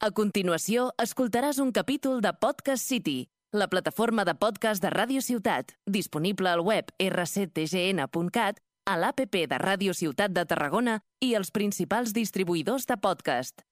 A continuació, escoltaràs un capítol de Podcast City, la plataforma de podcast de Ràdio Ciutat, disponible al web rctgn.cat, a l'APP de Ràdio Ciutat de Tarragona i els principals distribuïdors de podcast.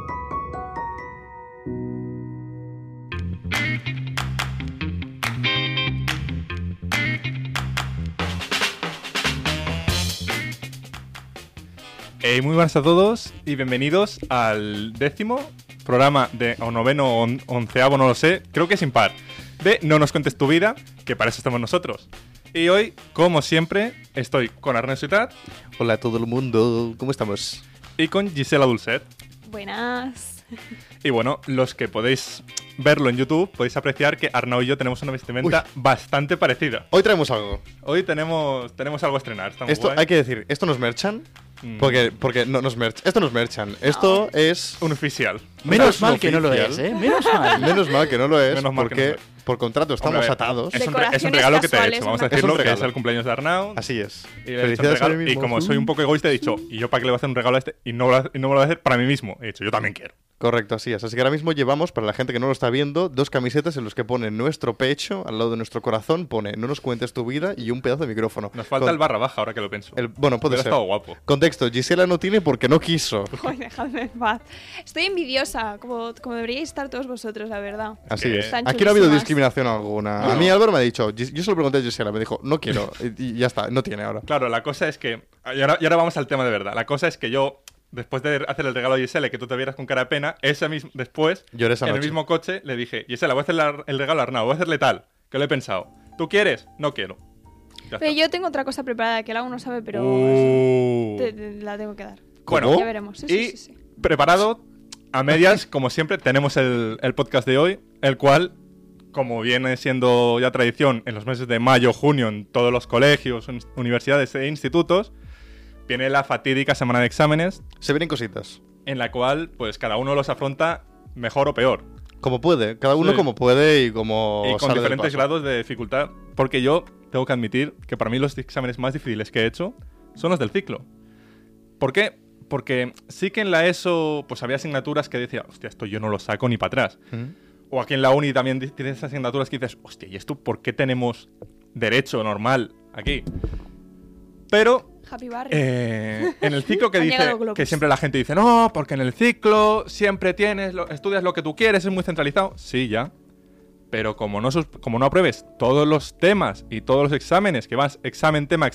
Muy buenas a todos y bienvenidos al 10º programa o noveno o onceavo, no lo sé, creo que es impar, de No nos cuentes tu vida, que para eso estamos nosotros. Y hoy, como siempre, estoy con Arnau Ciutat. Hola a todo el mundo, ¿cómo estamos? Y con Gisela Dulcet. Buenas. Y bueno, los que podéis verlo en YouTube, podéis apreciar que Arnau y yo tenemos una vestimenta bastante parecida. Hoy traemos algo. Hoy tenemos algo a estrenar. Está muy Esto guay. hay que decir, ¿esto no es merchan? Porque no es merch. Esto no es merchan. Esto es un oficial. Menos mal que no lo es, ¿eh? Menos mal. Menos mal que no lo es, Menos mal que porque no lo es. por contrato estamos Hombre, atados. Es un Decoraciones regalo que te he casuales, hecho. Vamos a una decirlo, cosa. que es el cumpleaños de Arnau. Así es. Y, le he hecho un Felicidades a regalo, mí y mismo. como soy un poco egoísta, he dicho, ¿y yo para qué le voy a hacer un regalo a este? Y no me lo voy a hacer para mí mismo. He dicho, yo también quiero. Correcto, así es. Así que ahora mismo llevamos, para la gente que no lo está viendo, dos camisetas en los que pone nuestro pecho, al lado de nuestro corazón, pone no nos cuentes tu vida y un pedazo de micrófono. Nos falta el barra baja, ahora que lo pienso. Bueno, puede Hubiera ser. estado guapo. Contexto, Gisela no tiene porque no quiso. Joder, dejadme en paz. Estoy envidiosa, como deberíais estar todos vosotros, la verdad. Así Que es. están Aquí no ha habido chulísimas. discriminación alguna. A mí Álvaro me ha dicho, yo se lo pregunté a Gisela, me dijo, no quiero. Y ya está, no tiene ahora. Claro, la cosa es que... Y ahora vamos al tema de verdad. La cosa es que yo, después de hacer el regalo a Gisela y que tú te vieras con cara de pena, después, Lloré esa en el noche. mismo coche, le dije, Gisela, voy a hacer el regalo a Arnau, voy a hacerle tal, que lo he pensado. ¿Tú quieres? No quiero. Ya Pero está. yo tengo otra cosa preparada que él aún no sabe, pero la tengo que dar. Bueno, Ya veremos. Sí, y sí. preparado, a medias, como siempre, tenemos el podcast de hoy, el cual, como viene siendo ya tradición en los meses de mayo, junio, en todos los colegios, universidades e institutos, viene la fatídica semana de exámenes, Se vienen cositas. en la cual pues cada uno los afronta mejor o peor. Como puede, cada uno Sí. como puede y como Y con sale del diferentes paso. grados de dificultad. Porque yo tengo que admitir que para mí los exámenes más difíciles que he hecho son los del ciclo. ¿Por qué? Porque sí que en la ESO pues había asignaturas que decía, hostia, esto yo no lo saco ni para atrás. O aquí en la uni también tienes asignaturas que dices, hostia, ¿y esto por qué tenemos derecho normal aquí? Pero Happy Barry. en el ciclo que Han dice llegado globos. que siempre la gente dice, no, porque en el ciclo siempre estudias lo que tú quieres, es muy centralizado. Sí, ya. Pero como no apruebes todos los temas y todos los exámenes, que vas examen, tema,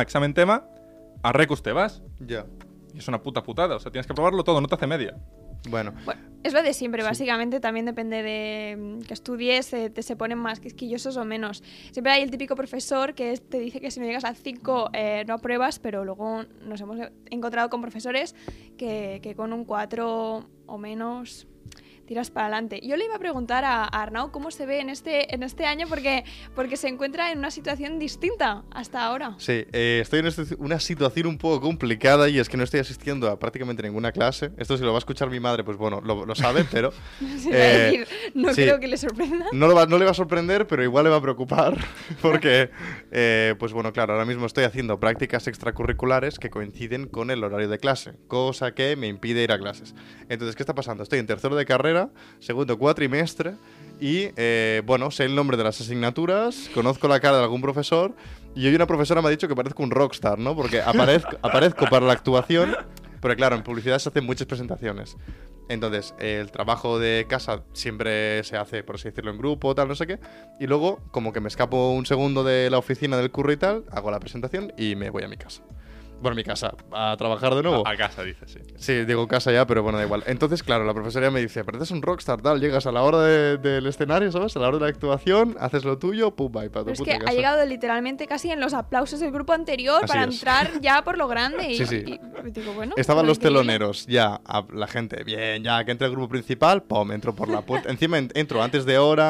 a recus te vas. Ya. Y es una putada. O sea, tienes que aprobarlo todo, no te hace media. Bueno, Bueno, es lo de siempre, básicamente. También depende de que estudies, se ponen más quisquillosos o menos. Siempre hay el típico profesor que te dice que si no llegas al 5 no apruebas, pero luego nos hemos encontrado con profesores que con un 4 o menos tiras para adelante. Yo le iba a preguntar a Arnau cómo se ve en este año porque se encuentra en una situación distinta hasta ahora. sí, estoy en una situación un poco complicada y es que no estoy asistiendo a prácticamente ninguna clase. Esto si lo va a escuchar mi madre, pues bueno, lo sabe, pero Se va a decir, no sí. creo que le sorprenda. no le va a sorprender, pero igual le va a preocupar porque, pues bueno, claro, ahora mismo estoy haciendo prácticas extracurriculares que coinciden con el horario de clase, cosa que me impide ir a clases. Entonces, ¿qué está pasando? Estoy en tercero de carrera, segundo cuatrimestre y, bueno, sé el nombre de las asignaturas, conozco la cara de algún profesor y hoy una profesora me ha dicho que parezco un rockstar, ¿no? Porque aparezco para la actuación, pero claro, en publicidad se hacen muchas presentaciones. Entonces, el trabajo de casa siempre se hace, por así decirlo, en grupo, tal, no sé qué. Y luego, como que me escapo un segundo de la oficina del curro y tal, hago la presentación y me voy a mi casa. Bueno, mi casa, a trabajar de nuevo. A casa, dices, sí. Sí, digo casa ya, pero bueno, da igual. Entonces, claro, la profesora me dice, pareces un rockstar, tal, llegas a la hora del escenario, ¿sabes? A la hora de la actuación, haces lo tuyo, pum, bye, para tu Pero es puta que casa. ha llegado literalmente casi en los aplausos del grupo anterior Así para es. entrar ya por lo grande. Y, Sí, sí. y digo, bueno, Estaban los increíble. teloneros, ya, la gente, bien, ya que entra el grupo principal, pum, entro por la puerta. Encima entro antes de hora,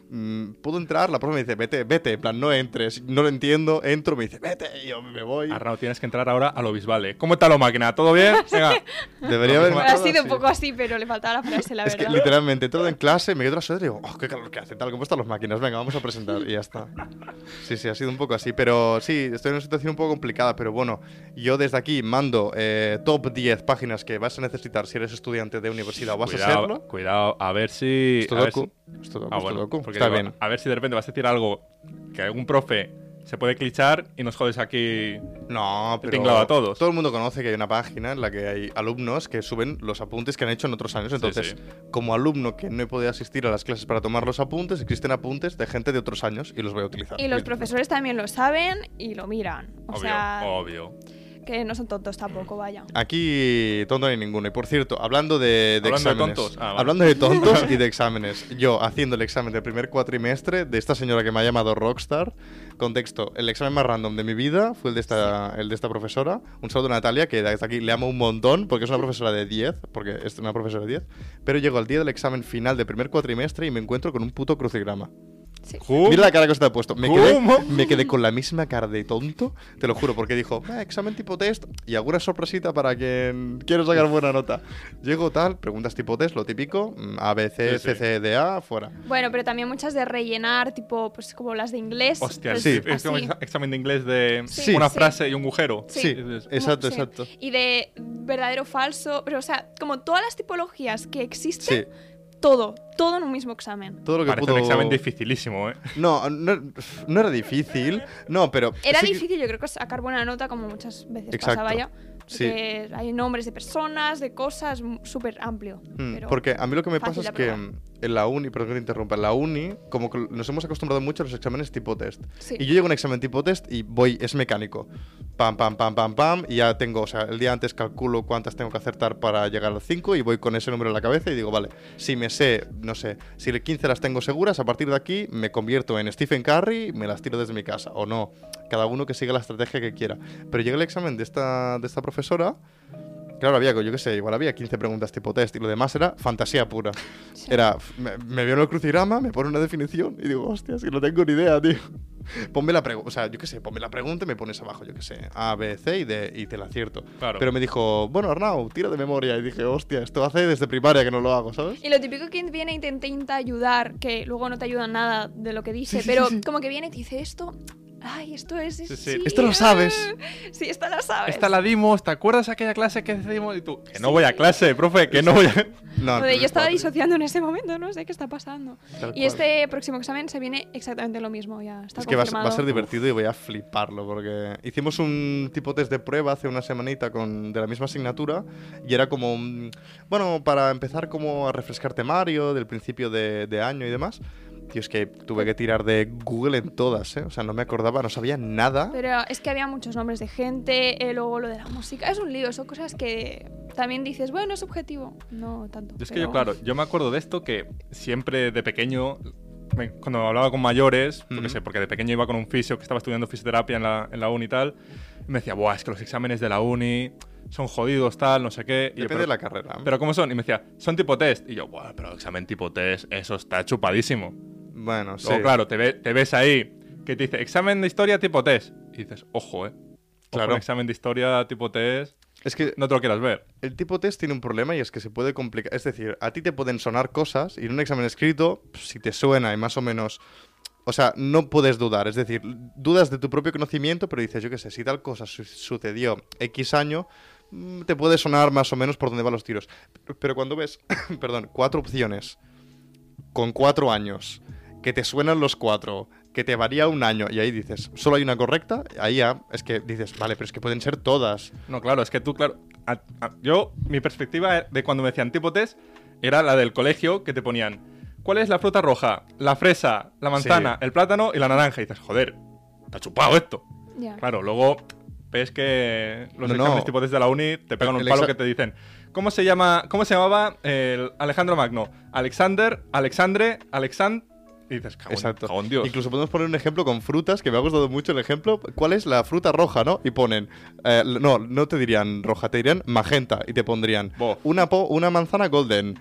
¿puedo entrar? La profe me dice, vete, en plan, no entres. No lo entiendo, entro, me dice, vete, y yo me voy. Arnau, tienes que entrar ahora a lo Bisbal. ¿Cómo está la máquina? ¿Todo bien? Venga. Debería haber Ha entrado sido un así. poco así, pero le faltaba la frase, la Es que verdad. literalmente todo en clase, me quedo tras y digo, qué calor que hace, tal, ¿cómo están las máquinas? Venga, vamos a presentar y ya está. Sí, ha sido un poco así, pero sí, estoy en una situación un poco complicada, pero bueno, yo desde aquí mando top 10 páginas que vas a necesitar si eres estudiante de universidad o vas a serlo. Cuidado, a ver si... Sudoku. Porque Está digo, bien. a ver si de repente vas a decir algo que algún profe se puede clichar y nos jodes aquí. No, pero tinglado a todos. todo el mundo conoce que hay una página en la que hay alumnos que suben los apuntes que han hecho en otros años. Entonces, sí. como alumno que no he podido asistir a las clases para tomar los apuntes, existen apuntes de gente de otros años y los voy a utilizar. Y los profesores también lo saben y lo miran. O sea, Obvio. que no son tontos tampoco, vaya. Aquí tonto ni ninguno. Y por cierto, hablando de Hablando de exámenes. tontos. Vale. Hablando de tontos y de exámenes. Yo haciendo el examen del primer cuatrimestre de esta señora que me ha llamado Rockstar. Contexto, el examen más random de mi vida fue el de esta profesora. Un saludo a Natalia, que desde aquí le amo un montón porque es una profesora de 10, porque es una profesora de 10. Pero llego al día del examen final del primer cuatrimestre y me encuentro con un puto crucigrama. Sí. Mira la cara que se te ha puesto. ¿Cómo? Me quedé con la misma cara de tonto, te lo juro, porque dijo, examen tipo test y alguna sorpresita para quien quiera sacar buena nota. Llego tal, preguntas tipo test, lo típico, A, B, C, Sí, C, C, D, A, fuera. Bueno, pero también muchas de rellenar, tipo, pues como las de inglés. Hostia, pues, sí. Es como así. examen de inglés de Sí, una sí. frase y un agujero. Sí. Sí, Y dices, exacto, Sí. exacto. Y de verdadero falso, pero o sea, como todas las tipologías que existen, Sí, todo en un mismo examen. todo lo que Parece pudo... un examen dificilísimo, ¿eh? No era difícil, no, pero... Era sí que- difícil, yo creo que sacar buena nota, como muchas veces Exacto. pasa, vaya. Sí. Porque hay nombres de personas, de cosas, súper amplio. Pero Porque a mí lo que me pasa fácil es de que aprobar. en la uni, perdón que te interrumpa, en la uni, como que nos hemos acostumbrado mucho a los exámenes tipo test. Sí. Y yo llego a un examen tipo test y es mecánico. Pam, pam, pam, pam, pam, y ya tengo, o sea, el día antes calculo cuántas tengo que acertar para llegar al 5 y voy con ese número en la cabeza y digo, vale, si me sé, no sé, si el 15 las tengo seguras, a partir de aquí me convierto en Stephen Curry, me las tiro desde mi casa, o no. Cada uno que siga la estrategia que quiera. Pero llega el examen de esta profesora. Claro, había, yo qué sé, igual había 15 preguntas tipo test y lo demás era fantasía pura. Sí. Era, me veo en el crucigrama, me pone una definición y digo, hostia, es que no tengo ni idea, tío. Ponme la pregunta, o sea, yo qué sé, ponme la pregunta y me pones abajo, yo qué sé, A, B, C y D y te la acierto. Claro. Pero me dijo, bueno, Arnau, tira de memoria. Y dije, hostia, esto hace desde primaria que no lo hago, ¿sabes? Y lo típico que viene y te intenta ayudar, que luego no te ayuda en nada de lo que dice, Sí, sí, pero sí, sí. como que viene y te dice esto. Ay, esto es. sí. Esto lo sabes. Sí, esto lo sabes. Esta la dimos, ¿te acuerdas aquella clase que decidimos? Y tú, que no voy a clase, profe, que no voy a... No, Joder, yo estaba cuatro. disociando en ese momento, no sé qué está pasando. Tal Y cual. este próximo examen se viene exactamente lo mismo, ya está Es que va a confirmado. ser divertido y voy a fliparlo porque hicimos un tipo test de prueba hace una semanita de la misma asignatura y era como, bueno, para empezar como a refrescar temario del principio de año y demás. Tío, es que tuve que tirar de Google en todas, ¿eh? O sea, no me acordaba, no sabía nada. Pero es que había muchos nombres de gente, luego lo de la música. Es un lío, son cosas que también dices, bueno, es objetivo. No tanto. Es que pero- yo, claro, yo me acuerdo de esto que siempre de pequeño, cuando hablaba con mayores, yo qué sé, porque de pequeño iba con un fisio que estaba estudiando fisioterapia en la uni y tal, y me decía, buah, es que los exámenes de la uni son jodidos, tal, no sé qué. Y yo, Depende de la carrera. pero ¿cómo son? Y me decía, son tipo test. Y yo, buah, pero examen tipo test, eso está chupadísimo. Bueno, sí. Luego, claro, te ves ahí que te dice, examen de historia tipo test. Y dices, ojo, Ojo, Claro. un examen de historia tipo test, Es que no te lo quieras ver. el tipo test tiene un problema y es que se puede complicar. Es decir, a ti te pueden sonar cosas y en un examen escrito, si te suena y más o menos... O sea, no puedes dudar. Es decir, dudas de tu propio conocimiento, pero dices, yo qué sé, si tal cosa sucedió X año, te puede sonar más o menos por dónde van los tiros. Pero cuando ves, perdón, 4 opciones con 4 años, que te suenan los 4, que te varía un año, y ahí dices, solo hay una correcta, ahí ya es que dices, vale, pero es que pueden ser todas. No, claro, es que tú, claro. Yo, mi perspectiva de cuando me decían tipo test era la del colegio, que te ponían, ¿cuál es la fruta roja? La fresa, la manzana, Sí. el plátano y la naranja. Y dices, joder, te ha chupado esto. Ya. Claro, luego ves que los No, exámenes no. tipo test de la uni te pegan un El palo exa- que te dicen, ¿cómo se llamaba el Alejandro Magno? Alexander, Alexandre, Alexand... Y dices, Exacto. cago en Dios. Incluso podemos poner un ejemplo con frutas, que me ha gustado mucho el ejemplo. ¿Cuál es la fruta roja, no? Y ponen... no te dirían roja, te dirían magenta. Y te pondrían una manzana golden.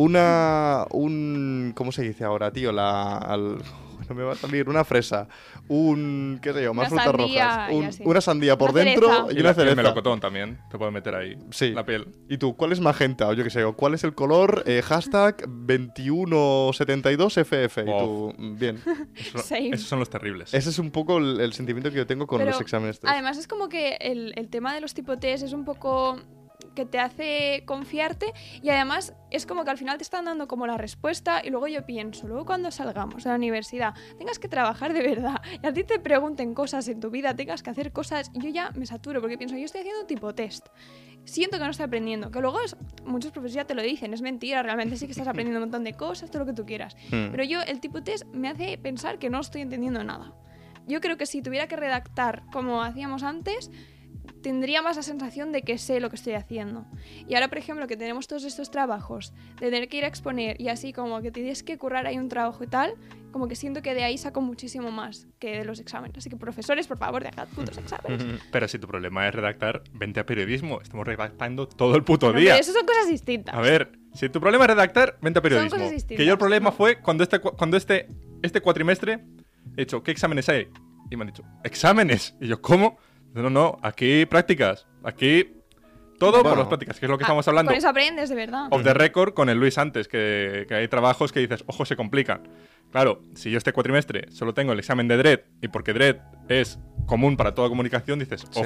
¿Cómo se dice ahora, tío? No me va a salir. Una fresa. ¿Qué sé yo? Más Una frutas sandía rojas. y Una sandía por Una dentro cereza. y una el cereza. melocotón también. Te puedes meter ahí. Sí. La piel. ¿Y tú? ¿Cuál es magenta? O yo qué sé. ¿O cuál es el color? Hashtag 2172FF. Y tú, bien. Same. Esos son los terribles. Ese es un poco el sentimiento que yo tengo con Pero, los exámenes. además es como que el tema de los tipo test es un poco que te hace confiarte y además es como que al final te están dando como la respuesta y luego yo pienso, luego cuando salgamos de la universidad tengas que trabajar de verdad y a ti te pregunten cosas en tu vida, tengas que hacer cosas y yo ya me saturo porque pienso, yo estoy haciendo tipo test. Siento que no estoy aprendiendo, que luego muchos profesores ya te lo dicen, es mentira, realmente sí que estás aprendiendo un montón de cosas, todo lo que tú quieras. Pero yo, el tipo test me hace pensar que no estoy entendiendo nada. Yo creo que si tuviera que redactar como hacíamos antes, tendría más la sensación de que sé lo que estoy haciendo. Y ahora, por ejemplo, que tenemos todos estos trabajos, de tener que ir a exponer y así como que tienes que currar ahí un trabajo y tal, como que siento que de ahí saco muchísimo más que de los exámenes. Así que profesores, por favor, dejad putos exámenes. Pero si tu problema es redactar, vente a periodismo. Estamos redactando todo el puto No, día. pero eso son cosas distintas. A ver, si tu problema es redactar, vente a Son periodismo. cosas distintas. Que yo el problema fue cuando este cuatrimestre he hecho, ¿qué exámenes hay? Y me han dicho, ¿exámenes? Y yo, ¿cómo? No, aquí prácticas. Aquí todo por Bueno. las prácticas, que es lo que estamos hablando. Con eso aprendes, de verdad. Off the record con el Luis antes, que hay trabajos que dices, ojo, se complican. Claro, si yo este cuatrimestre solo tengo el examen de DRED, y porque DRED es común para toda comunicación, dices, Sí.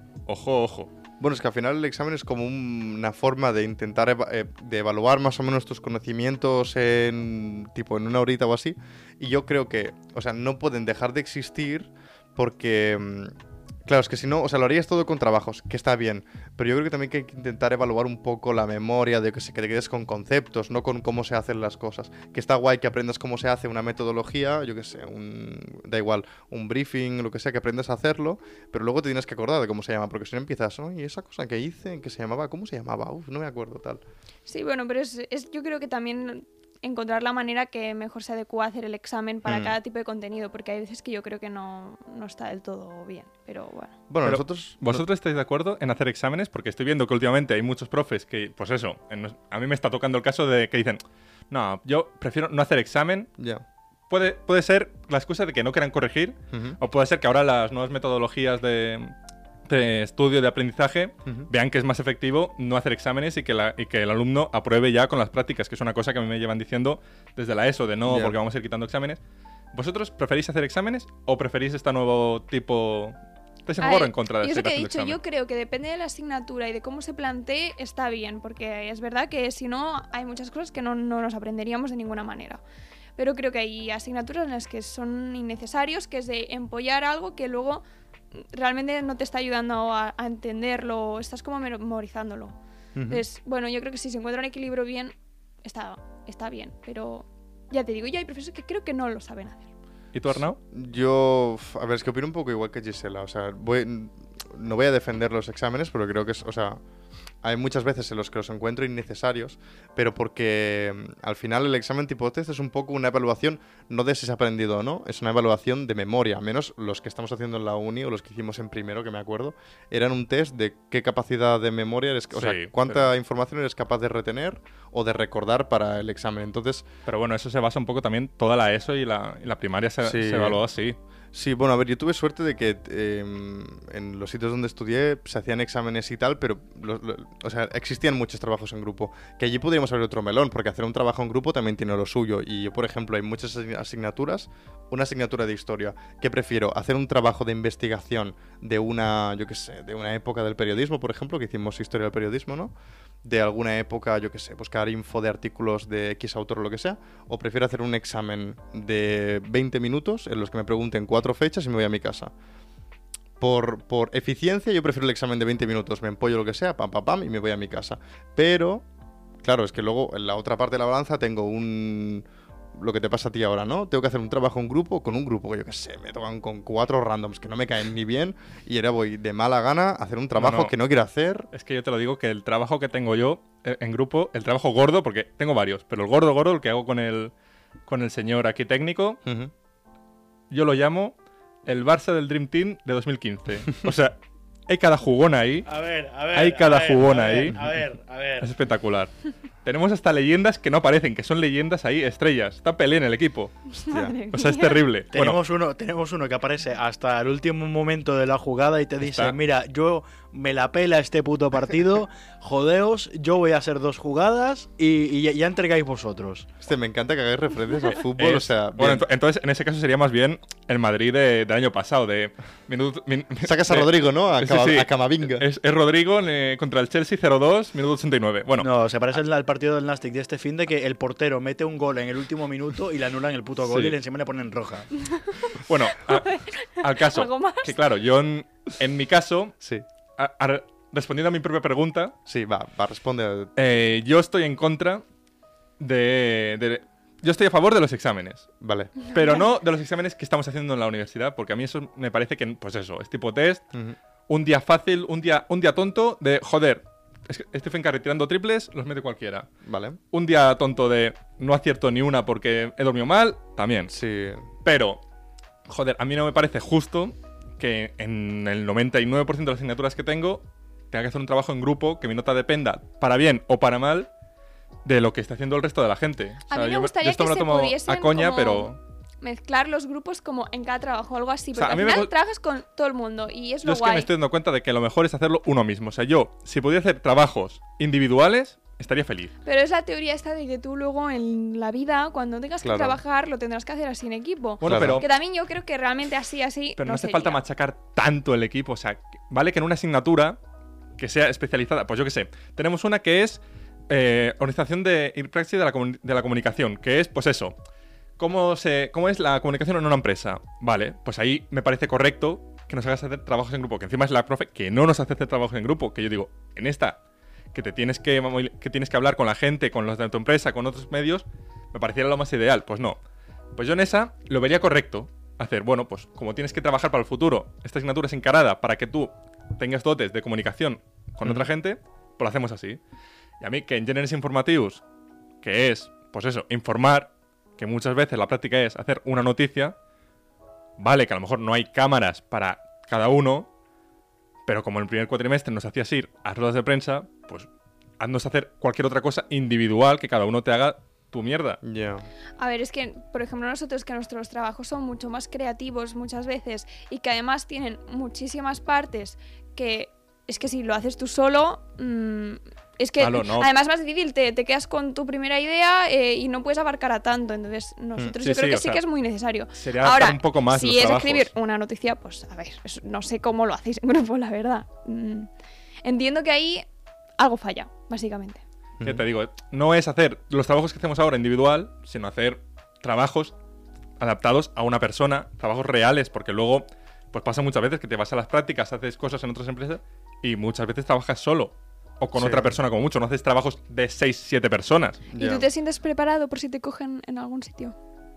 ojo. Bueno, es que al final el examen es como una forma de intentar de evaluar más o menos tus conocimientos en una horita o así. Y yo creo que, o sea, no pueden dejar de existir porque... Claro, es que si no, o sea, lo harías todo con trabajos, que está bien, pero yo creo que también hay que intentar evaluar un poco la memoria, de que te quedes con conceptos, no con cómo se hacen las cosas. Que está guay que aprendas cómo se hace una metodología, yo qué sé, da igual, un briefing, lo que sea, que aprendas a hacerlo, pero luego te tienes que acordar de cómo se llama, porque si no empiezas, ¿y esa cosa que hice, que se llamaba, ¿cómo se llamaba? Uf, no me acuerdo, tal. Sí, bueno, pero yo creo que también encontrar la manera que mejor se adecua a hacer el examen para cada tipo de contenido, porque hay veces que yo creo que no está del todo bien, pero bueno. Bueno, Pero, nosotros... ¿Vosotros estáis de acuerdo en hacer exámenes? Porque estoy viendo que últimamente hay muchos profes que, pues eso, a mí me está tocando el caso de que dicen, no, yo prefiero no hacer examen. Ya. Puede ser la excusa de que no quieran corregir, Ujú. o puede ser que ahora las nuevas metodologías de estudio, de aprendizaje, vean que es más efectivo no hacer exámenes y que el alumno apruebe ya con las prácticas, que es una cosa que a mí me llevan diciendo desde la ESO, de no, Ya. porque vamos a ir quitando exámenes. ¿Vosotros preferís hacer exámenes o preferís este nuevo tipo... ¿Estáis a A favor o ver, en contra de yo seguir sé que he haciendo dicho, examen? yo creo que depende de la asignatura y de cómo se plantee, está bien, porque es verdad que si no, hay muchas cosas que no nos aprenderíamos de ninguna manera. Pero creo que hay asignaturas en las que son innecesarios, que es de empollar algo que luego realmente no te está ayudando a entenderlo, estás como memorizándolo. Entonces, bueno, yo creo que si se encuentra un equilibrio bien, está bien, pero ya te digo, yo hay profesores que creo que no lo saben hacer. ¿Y tú, Arnau? Yo, a ver, es que opino un poco igual que Gisela. O sea, no voy a defender los exámenes, pero creo que es, o sea, hay muchas veces en los que los encuentro innecesarios, pero porque al final el examen tipo test es un poco una evaluación, no de si se ha aprendido o no, es una evaluación de memoria, al menos los que estamos haciendo en la uni o los que hicimos en primero, que me acuerdo, eran un test de qué capacidad de memoria eres, o sea, Sí, cuánta información eres capaz de retener o de recordar para el examen. Entonces, Pero bueno, eso se basa un poco también, toda la ESO y la primaria Sí. se evaluó así. sí, bueno, a ver, yo tuve suerte de que en los sitios donde estudié se hacían exámenes y tal, pero o sea, existían muchos trabajos en grupo. Que allí podríamos abrir otro melón, porque hacer un trabajo en grupo también tiene lo suyo. Y yo, por ejemplo, hay muchas asignaturas, una asignatura de historia, que prefiero hacer un trabajo de investigación de una, yo qué sé, de una época del periodismo, por ejemplo, que hicimos historia del periodismo, ¿no? De alguna época, yo qué sé, buscar info de artículos de X autor o lo que sea, o prefiero hacer un examen de 20 minutos en los que me pregunten 4 fechas y me voy a mi casa. Por eficiencia, yo prefiero el examen de 20 minutos, me empollo lo que sea, pam, pam, pam, y me voy a mi casa. Pero, claro, es que luego en la otra parte de la balanza tengo lo que te pasa a ti ahora, ¿no? Tengo que hacer un trabajo en grupo con un grupo que yo qué sé, me tocan con 4 randoms que no me caen ni bien y ahora voy de mala gana a hacer un trabajo No. que no quiero hacer. Es que yo te lo digo que el trabajo que tengo yo en grupo, el trabajo gordo, porque tengo varios, pero el gordo, el que hago con el con el señor aquí técnico. Ujú. Yo lo llamo el Barça del Dream Team de 2015. O sea, hay cada jugón ahí. A ver. Hay cada jugón ahí. A ver. Es espectacular. Tenemos hasta leyendas que no aparecen, que son leyendas ahí, estrellas. Está Pelé en el equipo. Madre O sea, es mía. terrible. Bueno, Tenemos uno que aparece hasta el último momento de la jugada y te dice, Está. mira, yo me la pela este puto partido, jodeos, yo voy a hacer 2 jugadas y ya entregáis vosotros. Me encanta que hagáis referencias al fútbol, o sea... bueno, bien. entonces en ese caso sería más bien el Madrid del año pasado, de Sacas a Rodrigo, ¿no? A, Sí, sí. a Camavinga. Es Rodrigo contra el Chelsea 0-2, minuto 89. Bueno, No, se parece al partido del Nastic de este fin de que el portero mete un gol en el último minuto y le anulan el puto gol Sí. y encima le ponen roja. bueno, al caso. ¿Algo más? Que claro, yo en mi caso, Sí, respondiendo a mi propia pregunta, sí, va, responde. yo estoy en contra yo estoy a favor de los exámenes. Vale. Pero no de los exámenes que estamos haciendo en la universidad, porque a mí eso me parece que, pues eso, es tipo test, Ujú. un día fácil, un día tonto de, joder, Stephen Curry tirando triples, los mete cualquiera. Vale. Un día tonto de, no acierto ni una porque he dormido mal, también. Sí. Pero, joder, a mí no me parece justo que en el 99% de las asignaturas que tengo tenga que hacer un trabajo en grupo que mi nota dependa, para bien o para mal, de lo que está haciendo el resto de la gente. A mí me gustaría esto que me lo se tomo pudiesen a coña, como pero mezclar los grupos como en cada trabajo, algo así. O sea, Porque a mí al me final gu- trabajas con todo el mundo y es yo lo es que me guay. estoy dando cuenta de que lo mejor es hacerlo uno mismo. O sea, yo, si pudiera hacer trabajos individuales, estaría feliz. Pero es la teoría esta de que tú luego en la vida, cuando tengas Claro. que trabajar, lo tendrás que hacer así en equipo. Bueno, Claro. pero Que también yo creo que realmente así no no hace sería. falta machacar tanto el equipo. O sea, vale que en una asignatura que sea especializada, pues yo qué sé, tenemos una que es organización y praxis de la comunicación, que es, pues eso, cómo es la comunicación en una empresa. Vale, pues ahí me parece correcto que nos hagas hacer trabajos en grupo, que encima es la profe que no nos hace hacer trabajos en grupo, que yo digo, en esta, que tienes que hablar con la gente, con los de tu empresa, con otros medios, me pareciera lo más ideal. Pues no. Pues yo en esa lo vería correcto hacer. Bueno, pues como tienes que trabajar para el futuro, esta asignatura es encarada para que tú tengas dotes de comunicación con otra gente, pues lo hacemos así. Y a mí que en Gèneres Informatius, que es, pues eso, informar, que muchas veces la práctica es hacer una noticia, vale, que a lo mejor no hay cámaras para cada uno, pero como en el primer cuatrimestre nos hacías ir a ruedas de prensa, pues haznos hacer cualquier otra cosa individual que cada uno te haga tu mierda. Ya. A ver, es que, por ejemplo, nosotros que nuestros trabajos son mucho más creativos muchas veces y que además tienen muchísimas partes que es que si lo haces tú solo, es que Claro, no. además más difícil, te quedas con tu primera idea y no puedes abarcar a tanto. Entonces, nosotros Sí, yo creo sí, que o sí sea, que es muy necesario. Sería Ahora, adaptar un poco más si los es trabajos. escribir una noticia, pues a ver, no sé cómo lo hacéis en grupo, la verdad. Entiendo que ahí algo falla, básicamente. Ya te digo, no es hacer los trabajos que hacemos ahora individual, sino hacer trabajos adaptados a una persona, trabajos reales, porque luego pues pasa muchas veces que te vas a las prácticas, haces cosas en otras empresas y muchas veces trabajas solo o con Sí. otra persona como mucho, no haces trabajos de 6, 7 personas. ¿Y Ya. tú te sientes preparado por si te cogen en algún sitio?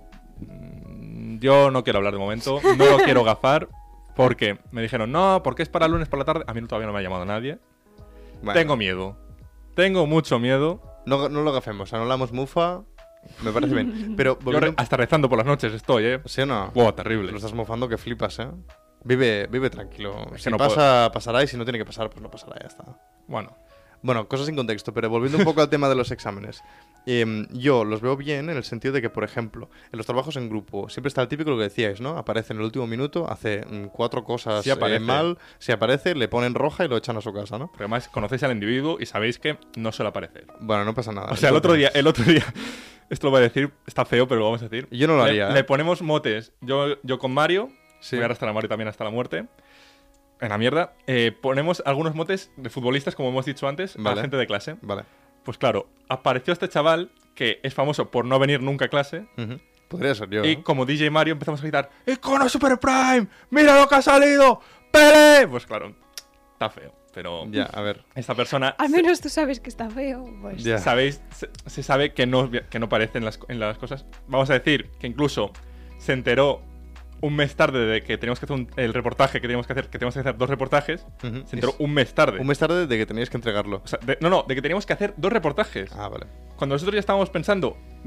Yo no quiero hablar de momento, no lo quiero gafar, porque me dijeron, no, porque es para lunes por la tarde. A mí todavía no me ha llamado nadie. Bueno, Tengo miedo. Tengo mucho miedo. no lo gafemos, anulamos mufa. Me parece bien. Pero Yo volviendo... hasta rezando por las noches estoy, ¿eh? ¿Sí o no? Wow, Te terrible. lo estás mofando que flipas, ¿eh? Vive tranquilo. Es Si que no pasa, pasará, y si no tiene que pasar, pues no pasará, ya está. Bueno, Cosas sin contexto, pero volviendo un poco al tema de los exámenes. Yo los veo bien en el sentido de que, por ejemplo, en los trabajos en grupo siempre está el típico lo que decíais, ¿no? Aparece en el último minuto, hace 4 cosas Sí aparece. mal, si aparece, le ponen roja y lo echan a su casa, ¿no? pero además conocéis al individuo y sabéis que no suele aparecer. Bueno, no pasa nada. O sea, el otro día, esto lo voy a decir, está feo, pero lo vamos a decir. Yo no lo haría, ¿eh? Le ponemos motes. Yo con Mario, Sí. voy a arrastrar a Mario también hasta la muerte. En la mierda. Ponemos algunos motes de futbolistas, como hemos dicho antes, a Vale. la gente de clase. Vale. Pues claro, apareció este chaval que es famoso por no venir nunca a clase. Ujú. Podría ser yo. Y ¿eh? como DJ Mario empezamos a gritar ¡Icono Super Prime! ¡Mira lo que ha salido! ¡Pele! Pues claro, está feo. Pero Ya, a ver. esta persona... Al menos tú sabes que está feo. Pues. Ya. ¿Sabéis? Se sabe que no aparece en las cosas. Vamos a decir que incluso se enteró un mes tarde de que teníamos que hacer el reportaje que teníamos que hacer 2 reportajes. Ujú. Se enteró un mes tarde. Un mes tarde de que teníais que entregarlo. O sea, de que teníamos que hacer 2 reportajes. Ah, vale. Cuando nosotros ya estábamos pensando de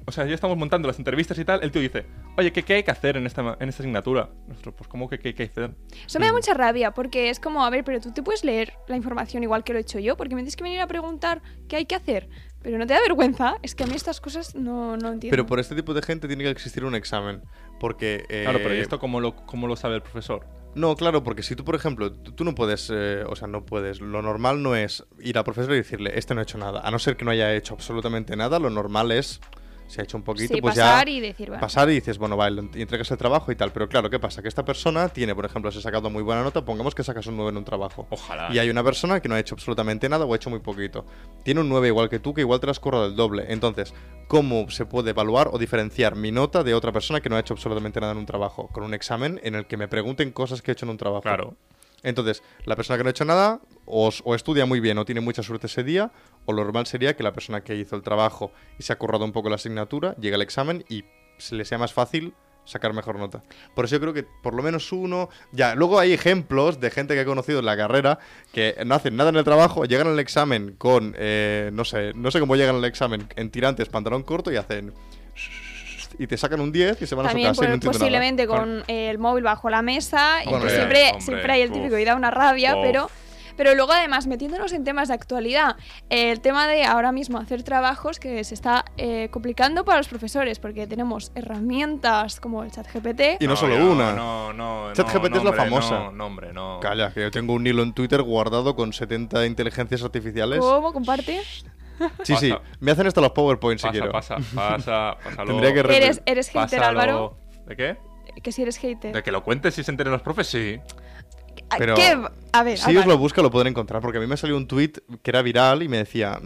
o sea, ya estamos montando las entrevistas y tal, el tío dice, oye, ¿qué hay que hacer en esta asignatura? Nosotros, pues, ¿cómo que qué hay que hacer? Eso me da mucha rabia, porque es como, a ver, pero tú te puedes leer la información igual que lo he hecho yo, porque me tienes que venir a preguntar qué hay que hacer. Pero no te da vergüenza, es que a mí estas cosas no entiendo. Pero por este tipo de gente tiene que existir un examen. Porque. Claro, pero ¿y esto cómo lo sabe el profesor? No, claro, porque si tú, por ejemplo, tú no puedes, o sea, no puedes, lo normal no es ir al profesor y decirle, este no ha hecho nada. A no ser que no haya hecho absolutamente nada, lo normal es, si ha hecho un poquito, sí, pues pasar ya y decir, bueno. pasar y dices, bueno, vale, y entregas el trabajo y tal. Pero claro, ¿qué pasa? Que esta persona tiene, por ejemplo, si ha sacado muy buena nota, pongamos que sacas un 9 en un trabajo. Ojalá. Y hay una persona que no ha hecho absolutamente nada o ha hecho muy poquito. Tiene un 9 igual que tú, que igual te lo has currado el doble. Entonces, ¿cómo se puede evaluar o diferenciar mi nota de otra persona que no ha hecho absolutamente nada en un trabajo? Con un examen en el que me pregunten cosas que he hecho en un trabajo. Claro. Entonces, la persona que no ha hecho nada o estudia muy bien o tiene mucha suerte ese día, o lo normal sería que la persona que hizo el trabajo y se ha currado un poco la asignatura, llegue al examen y se le sea más fácil sacar mejor nota. Por eso yo creo que por lo menos uno... Ya, luego hay ejemplos de gente que he conocido en la carrera que no hacen nada en el trabajo, llegan al examen con... no sé cómo llegan al examen en tirantes, pantalón corto y hacen... Y te sacan un 10 y se van También a su casa y no entienden posiblemente nada. con el móvil bajo la mesa, y Bueno, que hombre, siempre hay el típico y da una rabia, pero luego además metiéndonos en temas de actualidad, el tema de ahora mismo hacer trabajos que se está complicando para los profesores, porque tenemos herramientas como el ChatGPT. Y no solo una. No. ChatGPT es la famosa. No, hombre, no. Calla, que yo tengo un hilo en Twitter guardado con 70 inteligencias artificiales. ¿Cómo? ¿Comparte? Sí, sí. Me hacen hasta los PowerPoint si quiero. Pásalo. Tendría que ¿Eres hater, Pásalo. Álvaro? ¿De qué? Que si eres hater. De que lo cuentes y se enteren los profes, sí. Pero ¿Qué? A ver, si os lo busca lo pueden encontrar, porque a mí me salió un tweet que era viral y me decía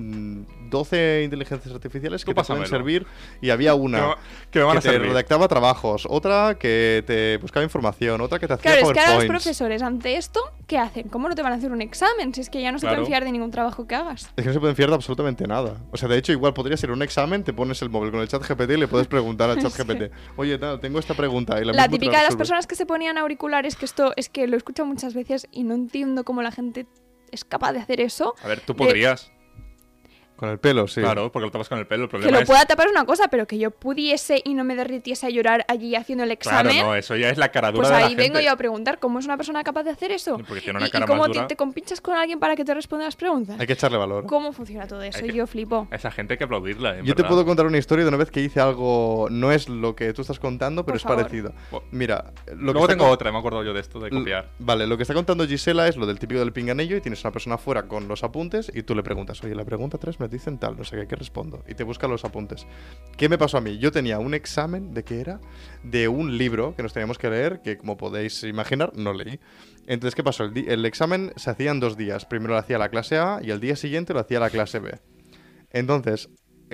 12 inteligencias artificiales que te pueden servir, y había una que me van a te servir. redactaba trabajos, otra que te buscaba información, otra que te hacía claro, es que ahora los PowerPoints. profesores ante esto, ¿qué hacen? ¿Cómo no te van a hacer un examen? Si es que ya no se pueden fiar de ningún trabajo que hagas. Es que no se pueden fiar de absolutamente nada. O sea, de hecho, igual podría ser un examen, te pones el móvil con el chat GPT y le puedes preguntar al chat GPT, oye, tal, tengo esta pregunta. Y la típica de las personas que se ponían auriculares, que esto es que lo he escuchado muchas veces y no entiendo cómo la gente es capaz de hacer eso. A ver, tú podrías. Con el pelo, sí. Claro, porque lo tapas con el pelo. El problema Que lo es... pueda tapar es una cosa, pero que yo pudiese y no me derritiese a llorar allí haciendo el examen. Claro, no, eso ya es la caradura pues de la ahí vengo gente. yo a preguntar cómo es una persona capaz de hacer eso. Porque tiene una cara y cómo más dura. te compinchas con alguien para que te responda las preguntas. Hay que echarle valor. ¿Cómo funciona todo eso? Hay que- Yo flipo. A esa gente hay que aplaudirla, en Yo te verdad. puedo contar una historia de una vez que hice algo, no es lo que tú estás contando, pero Por es favor. parecido. Bueno, Mira, lo que Luego está tengo con- otra, me acuerdo yo de esto, de copiar. Vale, lo que está contando Gisela es lo del típico del pinganillo y tienes una persona fuera con los apuntes y tú le preguntas, oye, la pregunta 3 me dicen tal, no sé qué respondo. Y te busca los apuntes. ¿Qué me pasó a mí? Yo tenía un examen, ¿de qué era? De un libro que nos teníamos que leer, que como podéis imaginar, no leí. Entonces, ¿qué pasó? El examen se hacía en 2 días. Primero lo hacía la clase A y el día siguiente lo hacía la clase B. Entonces,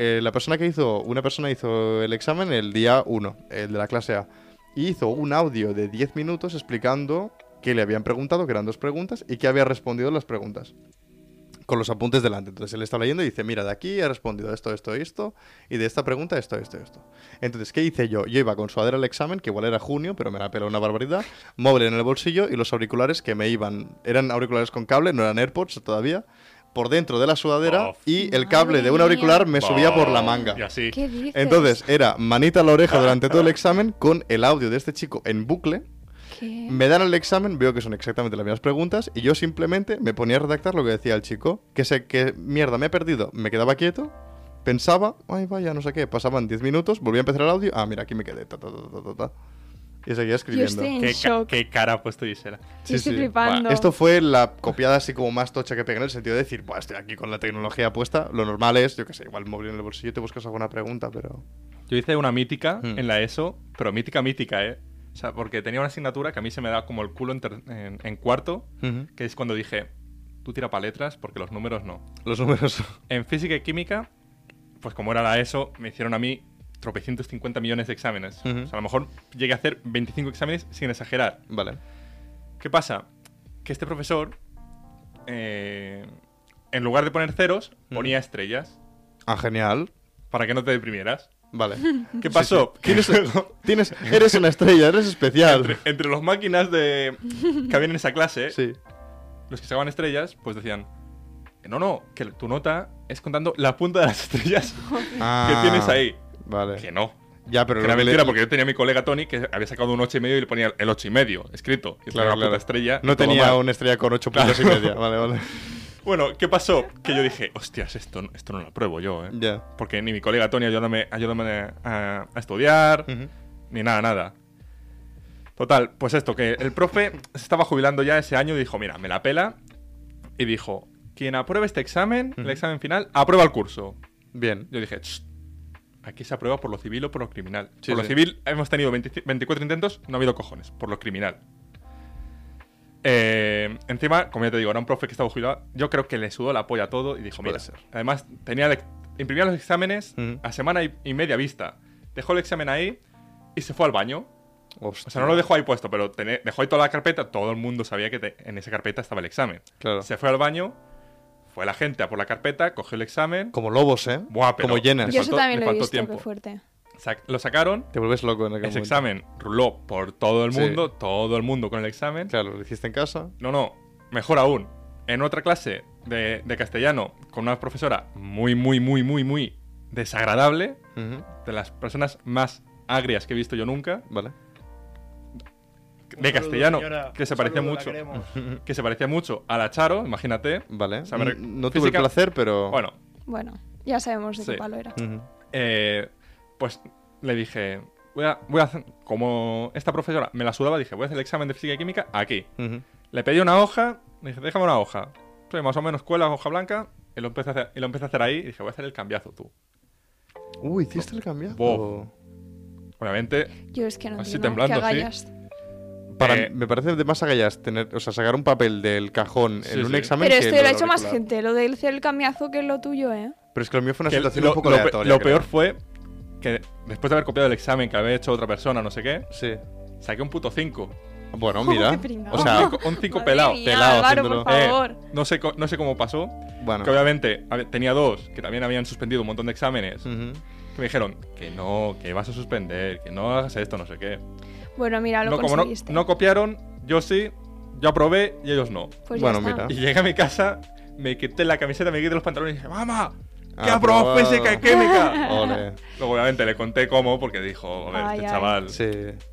una persona hizo el examen el día 1, el de la clase A. Y hizo un audio de 10 minutos explicando qué le habían preguntado, que eran 2 preguntas, y qué había respondido las preguntas. Con los apuntes delante. Entonces él está leyendo y dice, mira, de aquí he respondido esto, esto y esto, y de esta pregunta esto, esto y esto. Entonces, ¿qué hice yo? Yo iba con sudadera al examen, que igual era junio, pero me la peló una barbaridad, móvil en el bolsillo y los auriculares que me iban, eran auriculares con cable, no eran AirPods todavía, por dentro de la sudadera, y el cable de un auricular me subía por la manga. Y así. ¿Qué dices? Entonces era manita a la oreja durante todo el examen con el audio de este chico en bucle. ¿Qué? Me dan el examen, veo que son exactamente las mismas preguntas y yo simplemente me ponía a redactar lo que decía el chico. Que mierda, me he perdido. Me quedaba quieto, pensaba, ay vaya, no sé qué. Pasaban 10 minutos, volví a empezar el audio. Ah, mira, aquí me quedé. Y seguía Yo escribiendo. estoy en shock. Qué cara ha puesto Gisela. Sí, estoy flipando. Esto fue la copiada así como más tocha que pegué, en el sentido de decir, estoy aquí con la tecnología puesta. Lo normal es, yo qué sé, igual el móvil en el bolsillo te buscas alguna pregunta, pero... Yo hice una mítica Mm. en la ESO, pero mítica, ¿eh? O sea, porque tenía una asignatura que a mí se me da como el culo en cuarto, Ujú. que es cuando dije, tú tira para letras porque los números no. Los números... En física y química, pues como era la ESO, me hicieron a mí tropecientos 50 millones de exámenes. Ujú. O sea, a lo mejor llegué a hacer 25 exámenes sin exagerar. Vale. ¿Qué pasa? Que este profesor, en lugar de poner ceros, ponía estrellas Ah, genial. para que no te deprimieras. Vale. ¿Qué pasó? Eres una estrella, eres especial. Entre los máquinas que habían en esa clase, Sí. los que sacaban estrellas, pues decían, no, que tu nota es contando la punta de las estrellas que tienes ahí. Vale. Que no. Ya, pero Que era lo que mentira, le- porque yo tenía a mi colega Tony que había sacado un 8,5 y le ponía el 8,5 escrito. Y Claro, una claro. puta estrella. No y todo tenía mal. una estrella con 8 puntos y media. Vale, vale. Bueno, ¿qué pasó? Que yo dije, hostias, esto no lo apruebo yo, ¿eh? Ya. Porque ni mi colega Tony ayúdame a estudiar, Ujú. ni nada. Total, pues esto, que el profe se estaba jubilando ya ese año y dijo, mira, me la pela. Y dijo, quien apruebe este examen, el examen final, aprueba el curso. Bien. Yo dije, aquí se aprueba por lo civil o por lo criminal. Sí, por lo sí. civil hemos tenido 24 intentos, no ha habido cojones. Por lo criminal. Encima, como ya te digo, era un profe que estaba jubilado. Yo creo que le sudó la polla todo y dijo, Puede mira, ser. además imprimía los exámenes Ujú. a semana y media vista. Dejó el examen ahí y se fue al baño. Hostia. O sea, no lo dejó ahí puesto, pero dejó ahí toda la carpeta. Todo el mundo sabía que en esa carpeta estaba el examen. Claro. Se fue al baño, fue la gente a por la carpeta, cogió el examen. Como lobos, ¿eh? Buah, pero- Como llenas. Le Yo eso faltó- también le lo he faltó visto, tiempo. qué fuerte. Lo sacaron. Te vuelves loco en aquel Ese momento. examen ruló por todo el Sí. mundo, todo el mundo con el examen. Claro, lo hiciste en casa. No, mejor aún. En otra clase de castellano, con una profesora muy desagradable, Ujú. de las personas más agrias que he visto yo nunca, Vale. de castellano, que se parecía mucho, que se parecía mucho a la Charo, imagínate. Vale. O sea, me No tuve el física- placer, pero. Bueno, Bueno, ya sabemos de Sí. qué palo era. Ujú. pues le dije, voy a hacer, como esta profesora me la sudaba, dije, voy a hacer el examen de física y química aquí. Ujú. Le pedí una hoja, dije, déjame una hoja. Soy más o menos cuela, hoja blanca, y lo empecé a hacer ahí, y dije, voy a hacer el cambiazo tú. ¿Hiciste el cambio? Bof. Obviamente, Yo es que no Así entiendo temblando, que sí. agallas. Me parece de más agallas tener, o sea, sacar un papel del cajón Sí, en un sí. examen. Pero que esto lo ha del hecho más auricular. gente, lo de hacer el cambiazo que es lo tuyo, ¿eh? Pero es que lo mío fue una que situación lo, un poco lo pe- aleatoria. lo creo. peor fue que después de haber copiado el examen que había hecho otra persona, no sé qué, Sí. saqué un puto 5. Bueno, mira. Qué pringao. O sea, Un 5 Madre pelado. mía, pelado Álvaro, haciéndolo. por favor. No sé cómo pasó. bueno. Que obviamente tenía dos que también habían suspendido un montón de exámenes. Ujú. Que me dijeron que no, que vas a suspender, que no hagas esto, no sé qué. Bueno, mira, lo No, como conseguiste. no copiaron, yo sí, yo aprobé y ellos no. Pues Bueno, ya está. mira. Y llegué a mi casa, me quité la camiseta, me quité los pantalones y dije, ¡mamá! ¡Que Ah, aprobó aprobado. física y química! Ole. Luego, obviamente, le conté cómo, porque dijo, a ver, Ay, este ay. chaval. Sí.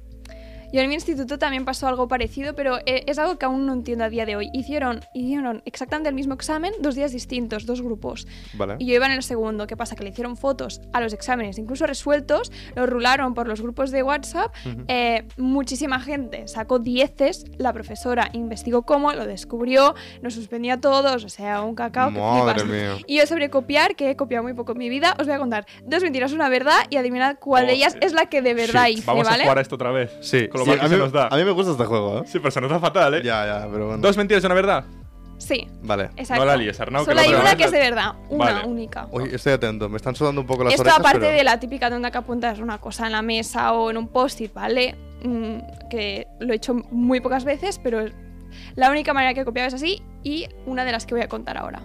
Yo en mi instituto también pasó algo parecido, pero es algo que aún no entiendo a día de hoy. Hicieron exactamente el mismo examen, 2 días distintos, 2 grupos. Vale. Y yo iba en el segundo. ¿Qué pasa? Que le hicieron fotos a los exámenes, incluso resueltos, los rularon por los grupos de WhatsApp. Ujú. Muchísima gente sacó 10. La profesora investigó cómo, lo descubrió, nos suspendía a todos, o sea, un cacao que Madre flipas. mía. Y yo sobre copiar, que he copiado muy poco en mi vida, os voy a contar 2 mentiras, una verdad, y adivinad cuál de ellas Hostia. es la que de verdad Shit, hice, Vamos ¿vale? a jugar a esto otra vez. Sí. Con lo Sí, mal que a se mí- nos da. A mí me gusta este juego, ¿eh? Sí, pero se nos da fatal, ¿eh? Ya, pero bueno. 2 mentiras y una verdad. Sí, Vale. exacto. No la líes, Arnau, que Solo la hay otra una vez que es la- de verdad, una Vale. única. Uy, estoy atento. Me están sudando un poco las Esto orejas, aparte pero... de la típica de una que apuntas una cosa en la mesa o en un post-it, ¿vale? Que lo he hecho muy pocas veces, pero la única manera que he copiado es así y una de las que voy a contar ahora.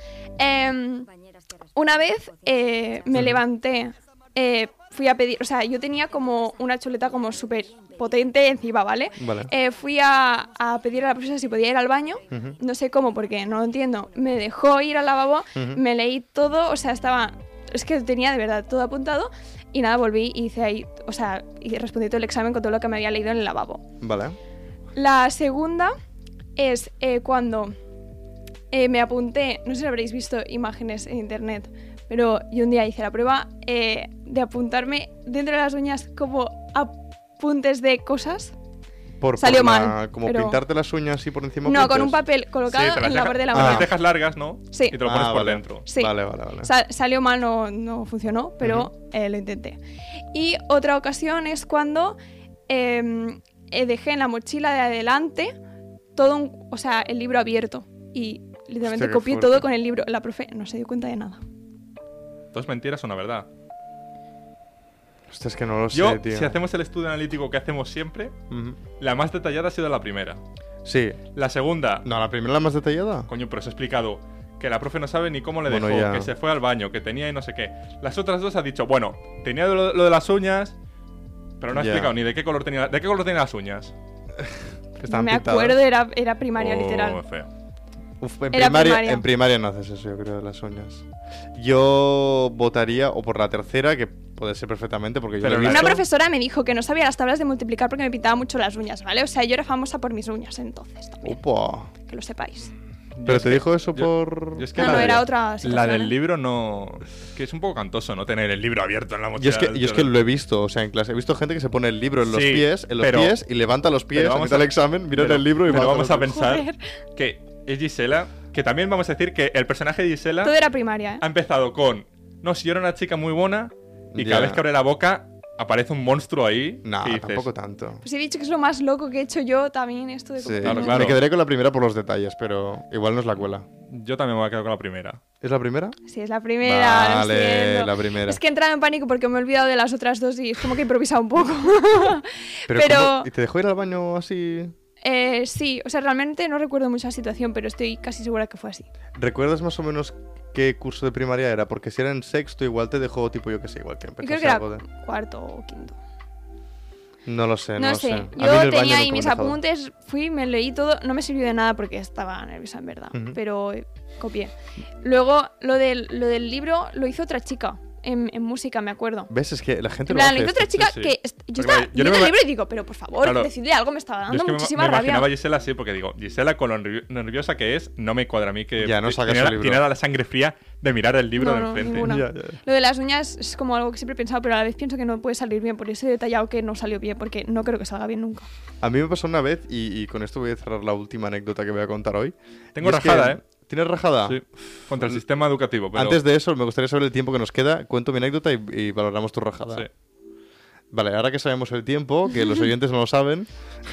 Una vez me levanté, fui a pedir, o sea, yo tenía como una chuleta como súper potente encima, ¿vale? Vale. Fui a pedir a la profesora si podía ir al baño, Ujú. no sé cómo, porque no lo entiendo. Me dejó ir al lavabo, Ujú. me leí todo, o sea, es que tenía de verdad todo apuntado y nada, volví y hice ahí, o sea, y respondí todo el examen con todo lo que me había leído en el lavabo. Vale. La segunda es cuando me apunté, no sé si habréis visto imágenes en internet, pero yo un día hice la prueba de apuntarme dentro de las uñas como apuntes de cosas. Salió por mal, Como pero- pintarte las uñas así por encima. No, con apuntes. un papel Sí, colocado te en la dejas- borde de la te las mano. dejas largas, ¿no? Sí. Y te lo pones por vale. dentro. Sí. Vale. Salió mal, no funcionó, pero lo intenté. Y otra ocasión es cuando dejé en la mochila de adelante todo o sea, el libro abierto. Y literalmente Hostia, qué copié fuerte. todo con el libro. La profe no se dio cuenta de nada. 2 mentiras, una verdad. Hostia, es que no lo Yo, sé, tío. si hacemos el estudio analítico que hacemos siempre, Ujú. la más detallada ha sido la primera. Sí. La segunda, No, la primera la más detallada. coño, pero os he explicado que la profe no sabe ni cómo le Bueno, dejó, ya. que se fue al baño, que tenía y no sé qué. Las otras dos ha dicho, bueno, tenía lo de las uñas, pero no ha Ya. explicado ni de qué color tenía las uñas. Que estaban No me pintadas. acuerdo, era primaria, Oh, literal. feo. Uf, Era primaria. en primaria no haces eso, yo creo, de las uñas. Yo votaría o por la tercera, que puede ser perfectamente porque yo Pero lo he la- Una visto. profesora me dijo que no sabía las tablas de multiplicar porque me pintaba mucho las uñas, ¿vale? O sea, yo era famosa por mis uñas entonces también, Upa. que lo sepáis. Pero te dijo eso por... yo es que No, la no, de- era otra La situación, del ¿eh? libro no... Es que es un poco cantoso, ¿no? Tener el libro abierto en la Yo mochila. es que lo he visto, o sea, en clase. He visto gente que se pone el libro en los Sí, pies, pero- y levanta los pies, pero vamos empieza el a- examen, mira pero- el libro y pero va vamos a los pies. pensar Joder. que es Gisela, que también vamos a decir que el personaje de Gisela Todo era primaria, ¿eh? ha empezado con... No, si yo era una chica muy buena y cada Ya. vez que abre la boca aparece un monstruo ahí. No, y dices, tampoco tanto. Pues he dicho que es lo más loco que he hecho yo también, esto de Sí, Claro, cumpleaños. claro. Me quedaré con la primera por los detalles, pero igual no es la cuela. Yo también me voy a quedar con la primera. ¿Es la primera? Sí, es la primera, lo Vale, siento. la primera. Es que he entrado en pánico porque me he olvidado de las otras dos y es como que he improvisado un poco. Pero, Pero- ¿cómo? ¿Y te dejó ir al baño así? Sí, o sea, realmente no recuerdo mucho la situación, pero estoy casi segura que fue así. ¿Recuerdas más o menos qué curso de primaria era? Porque si era en sexto, igual te dejó tipo, yo que sé, igual que Yo empezó creo que era cuarto o quinto. No lo sé, No sé. sé, A mí en yo el baño tenía ahí nunca me mis han dejado. apuntes, fui, me leí todo, no me sirvió de nada porque estaba nerviosa en verdad, Ujú. pero copié. Luego lo del libro lo hizo otra chica en música, me acuerdo. ¿Ves? Es que la gente En lo plan, hace lo hizo otra esto. chica sí. que yo Porque estaba yo no leyendo me el ima- libro y digo, pero por favor, Claro. decidle algo, me estaba Yo dando es que muchísima me rabia. imaginaba a Gisela así, porque digo, Gisela con lo nerviosa que es, no me cuadra a mí que Ya, no sacas tiene, el libro. tiene la sangre fría de mirar el libro No, de no, enfrente. ninguna. Ya, ya, ya. Lo de las uñas es como algo que siempre he pensado, pero a la vez pienso que no puede salir bien, por eso he detallado que no salió bien, porque no creo que salga bien nunca. A mí me pasó una vez, y con esto voy a cerrar la última anécdota que voy a contar hoy. Tengo Y es que- rajada, ¿eh? ¿Tienes rajada? Sí, contra el sistema educativo. Pero... Antes de eso, me gustaría saber el tiempo que nos queda. Cuento mi anécdota y valoramos tu rajada. Sí. Vale, ahora que sabemos el tiempo, que los oyentes no lo saben.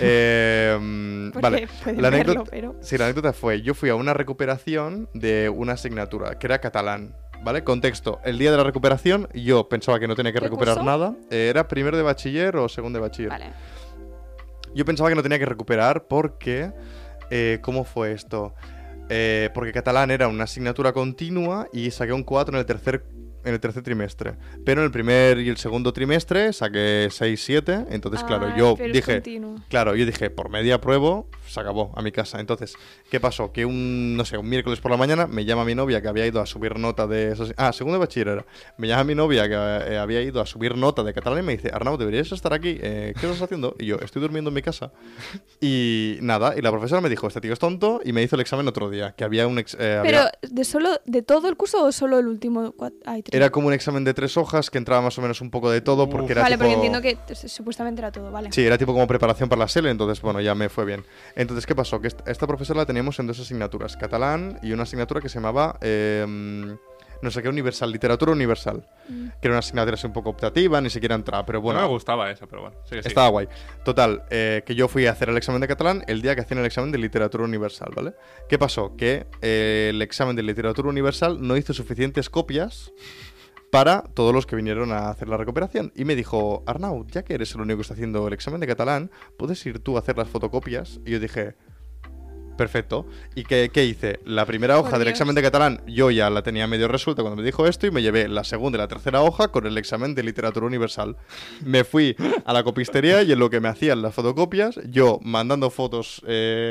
Porque Vale, pueden la verlo, anécdota, pero... sí, la anécdota fue: yo fui a una recuperación de una asignatura que era catalán. ¿Vale? Contexto: el día de la recuperación, yo pensaba que no tenía que ¿Qué recuperar curso? nada. Era primero de bachiller o segundo de bachiller. Vale. Yo pensaba que no tenía que recuperar porque... ¿cómo fue esto? Porque catalán era una asignatura continua y saqué un 4 en el tercer trimestre. Pero en el primer y el segundo trimestre saqué 6, 7. Entonces, claro, Ah, yo pero es dije... continuo. Claro, yo dije, por media apruebo, se acabó, a mi casa. Entonces, ¿qué pasó? Que un miércoles por la mañana me llama mi novia que había ido a subir nota de... segundo de bachiller era. Me llama mi novia que había ido a subir nota de catalán y me dice, Arnau, deberías estar aquí. ¿Qué estás haciendo? Y yo, estoy durmiendo en mi casa. Y nada, y la profesora me dijo, este tío es tonto, y me hizo el examen otro día, que había un... Pero, ¿de todo el curso o solo el último? Hay tres. Era como un examen de 3 hojas que entraba más o menos un poco de todo, porque era Vale, tipo... porque entiendo que supuestamente era todo, vale. Sí, era tipo como preparación para la SELE, entonces, bueno, ya me fue bien. Entonces, ¿qué pasó? Que esta profesora la teníamos en 2 asignaturas, catalán y una asignatura que se llamaba, no sé qué, universal, literatura universal, que era una asignatura así un poco optativa, ni siquiera entraba, pero bueno, No me gustaba esa, pero bueno. Sí que sí. estaba guay. Total, que yo fui a hacer el examen de catalán el día que hacían el examen de literatura universal, ¿vale? ¿Qué pasó? Que el examen de literatura universal no hizo suficientes copias para todos los que vinieron a hacer la recuperación. Y me dijo, Arnau, ya que eres el único que está haciendo el examen de catalán, ¿puedes ir tú a hacer las fotocopias? Y yo dije, perfecto. ¿Y qué hice? La primera hoja Por del Dios. examen de catalán yo ya la tenía medio resuelta cuando me dijo esto y me llevé la segunda y la tercera hoja con el examen de literatura universal. Me fui a la copistería y en lo que me hacían las fotocopias, yo mandando fotos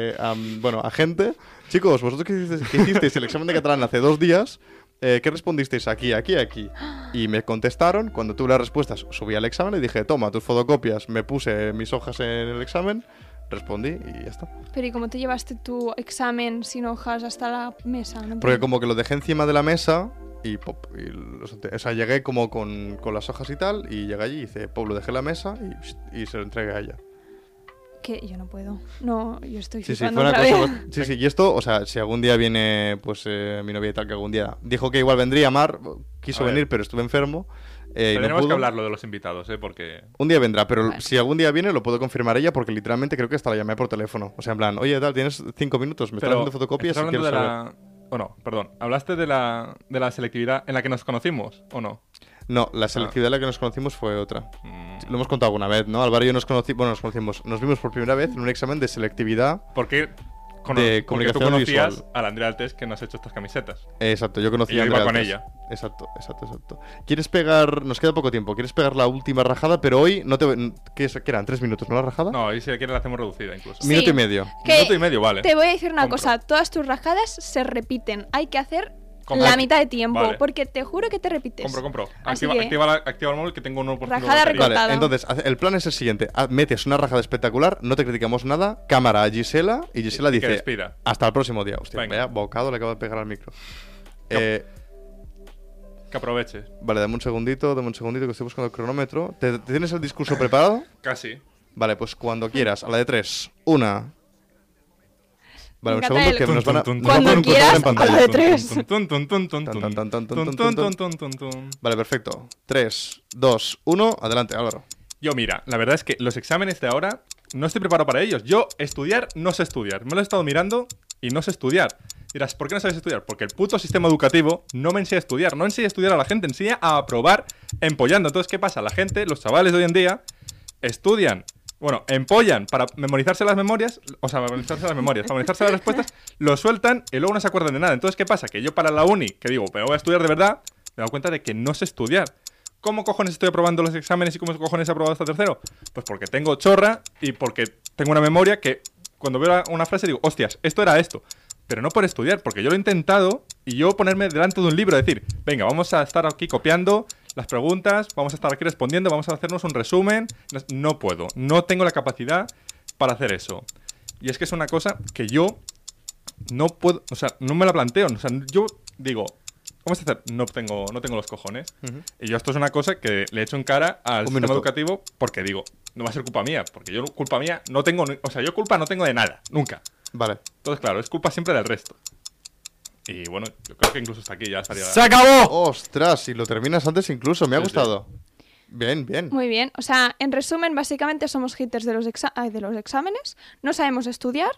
a gente. Chicos, vosotros que hicisteis el examen de catalán hace 2 días... ¿qué respondisteis? Aquí. Y me contestaron. Cuando tuve las respuestas, subí al examen y dije, toma tus fotocopias. Me puse mis hojas en el examen, respondí y ya está. Pero ¿y cómo te llevaste tu examen sin hojas hasta la mesa? No Porque entiendo. como que lo dejé encima de la mesa y pop. O sea, llegué como con las hojas y tal. Y llegué allí y hice pop, lo dejé en la mesa y se lo entregué a ella. Que yo no puedo. No, yo estoy Sí, flipando fue una otra cosa. vez. Sí, y esto, o sea, si algún día viene, pues mi novia y tal, que algún día dijo que igual vendría, Mar, quiso A ver. venir, pero estuve enfermo. Y no Tenemos que pudo. hablarlo de los invitados, porque... Un día vendrá, pero Vale. si algún día viene lo puedo confirmar ella porque literalmente creo que hasta la llamé por teléfono. O sea, en plan, oye, tal, ¿tienes 5 minutos? Me estás haciendo fotocopias ¿estás y hablando quiero de saber. la... O no, perdón. ¿Hablaste de la selectividad en la que nos conocimos o no? No, la selectividad en la que nos conocimos fue otra. Mm, Lo hemos contado alguna vez, ¿no? Álvaro y yo nos conocimos. Nos vimos por primera vez en un examen de selectividad. ¿Por qué? De Porque tú comunicación conocías visual. a la Andrea Altés que nos ha hecho estas camisetas. Exacto, yo conocí Y yo a iba Andrea con Altés. ella. Exacto. ¿Quieres pegar? Nos queda poco tiempo. ¿Quieres pegar la última rajada? Pero hoy no te... ¿Qué eran? 3 minutos, ¿no la rajada? No, y si quieres la hacemos reducida incluso. Sí. Minuto y medio. Que Minuto y medio, vale. Te voy a decir una Compro. cosa. Todas tus rajadas se repiten. Hay que hacer la mitad de tiempo, Vale. porque te juro que te repites. Compro. Así Activa, que- activa el móvil que tengo un 1% de Rajada batería. recortada. Vale, entonces, el plan es el siguiente. Metes una rajada espectacular, no te criticamos nada, cámara a Gisela, y Gisela Y que dice, despida. hasta el próximo día. Hostia, Venga. vaya bocado le acabo de pegar al micro. Que aproveches. Vale, dame un segundito que estoy buscando el cronómetro. ¿Te tienes el discurso preparado? Casi. Vale, pues cuando quieras, a la de 3. 1. Vale, un Me segundo encanta que el- nos van a... Tun, nos va a Cuando poner un quieras, cursor en pantalla. a la de 3. Vale, perfecto. 3, 2, 1, adelante, Álvaro. Yo, mira, la verdad es que los exámenes de ahora no estoy preparado para ellos. Yo, estudiar, no sé estudiar. Me lo he estado mirando y no sé estudiar. Dirás, ¿por qué no sabes estudiar? Porque el puto sistema educativo no me enseña a estudiar. No enseña a estudiar a la gente, enseña a aprobar empollando. Entonces, ¿qué pasa? La gente, los chavales de hoy en día, estudian, bueno, empollan para memorizarse las memorias, o sea, memorizarse las memorias, para memorizarse las respuestas, lo sueltan y luego no se acuerdan de nada. Entonces, ¿qué pasa? Que yo para la uni, que digo, me voy a estudiar de verdad, me he dado cuenta de que no sé estudiar. ¿Cómo cojones estoy aprobando los exámenes y cómo cojones he aprobado hasta tercero? Pues porque tengo chorra y porque tengo una memoria que cuando veo una frase digo, hostias, esto era esto. Pero no por estudiar, porque yo lo he intentado y yo ponerme delante de un libro, decir, venga, vamos a estar aquí copiando las preguntas, vamos a estar aquí respondiendo, vamos a hacernos un resumen. No puedo, no tengo la capacidad para hacer eso. Y es que es una cosa que yo no puedo, o sea, no me la planteo. O sea, yo digo, vamos a hacer, no tengo los cojones. Y yo esto es una cosa que le echo en cara al Un sistema minuto. educativo porque digo, no va a ser culpa mía, porque yo culpa mía no tengo, o sea, yo culpa no tengo de nada, nunca. Vale. Entonces, claro, es culpa siempre del resto. Y bueno, yo creo que incluso hasta aquí ya estaría... ¡Se acabó! Ostras, si lo terminas antes incluso, me ha Sí, sí. gustado. Bien, bien. Muy bien. O sea, en resumen, básicamente somos haters de los exámenes, no sabemos estudiar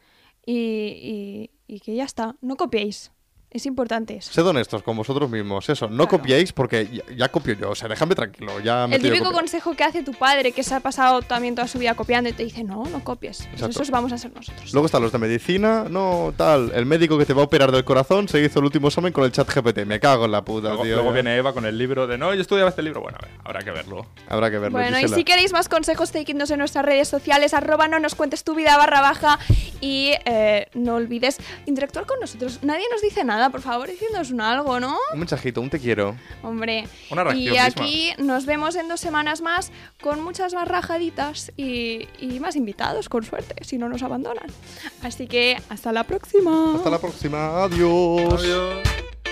y que ya está. No copiéis. Es importante eso. Sed honestos con vosotros mismos. Eso, no Claro. copiéis porque ya copio yo. O sea, déjame tranquilo. Ya me El estoy típico copiando. consejo que hace tu padre, que se ha pasado también toda su vida copiando y te dice, no copies. Pues Exacto. esos vamos a ser nosotros. Luego están los de medicina, no, tal. El médico que te va a operar del corazón se hizo el último examen con el chat GPT. Me cago en la puta, Luego, tío. luego ya. viene Eva con el libro de, no, yo estudiaba este libro. Bueno, a ver, habrá que verlo. Habrá que verlo. Bueno, y Gisela. si queréis más consejos, seguidnos en nuestras redes sociales, @no nos cuentes tu vida _baja y no olvides interactuar con nosotros. Nadie nos dice nada, por favor, diciéndonos algo, ¿no? Un mensajito, un te quiero. Hombre. Una reacción Y aquí nos vemos en 2 semanas más con muchas más rajaditas y más invitados, con suerte, si no nos abandonan. Así que hasta la próxima. Hasta la próxima. Adiós. Adiós.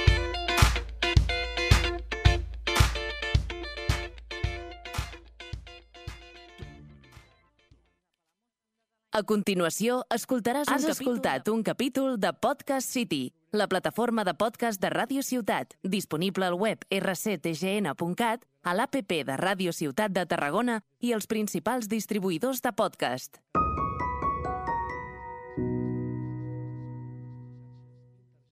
A continuació, has escoltat un capítol de Podcast City, la plataforma de podcast de Ràdio Ciutat, disponible al web rctgn.cat, a l'APP de Ràdio Ciutat de Tarragona i els principals distribuïdors de podcast.